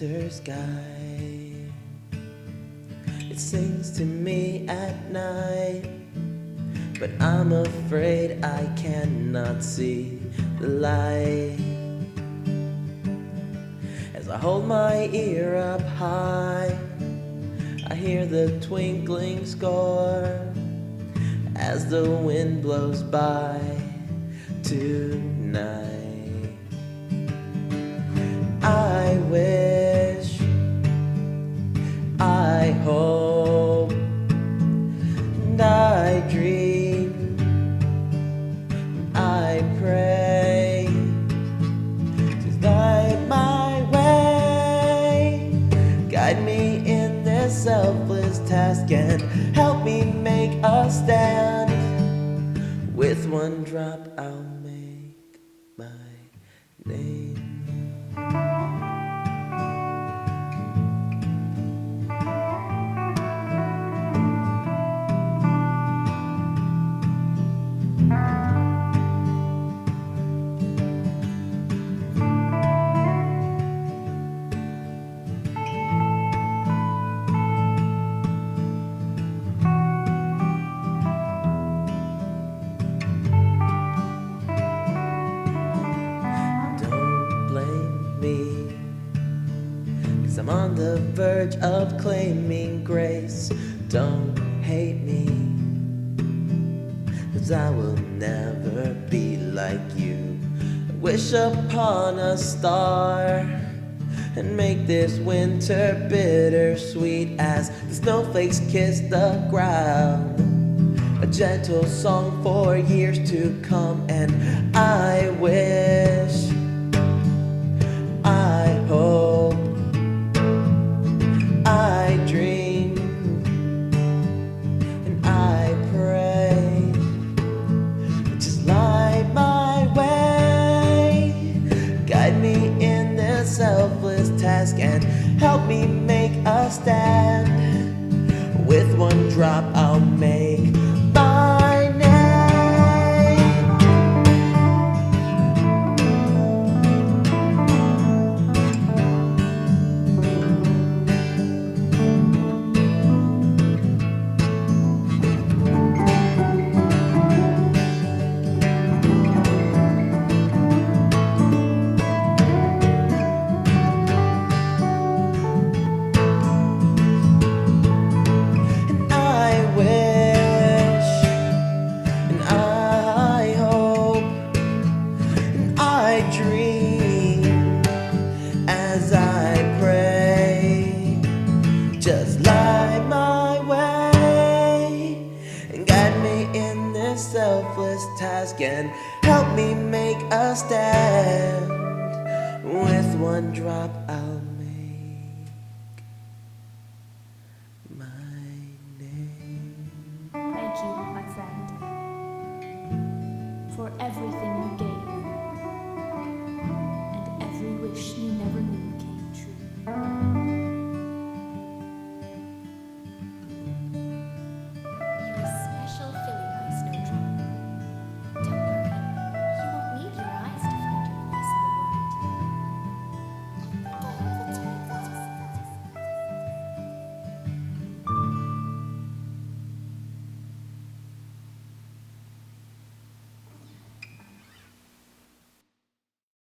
winter sky. It sings to me at night, but I'm afraid I cannot see the light. As I hold my ear up high, I hear the twinkling score as the wind blows by tonight. I wish, I hope, and I dream, I pray to light my way. Guide me in this selfless task and help me make a stand. With one drop I'll make my name. I'm on the verge of claiming grace. Don't hate me, 'cause I will never be like you. I wish upon a star and make this winter bittersweet as the snowflakes kiss the ground. A gentle song for years to come, and I wish, I hope, I dream, and I pray. Just light my way. Guide me in this selfless task and help me make a stand. With one drop I'll make my name. I dream as I pray. Just light my way and guide me in this selfless task and help me make a stand. With one drop I'll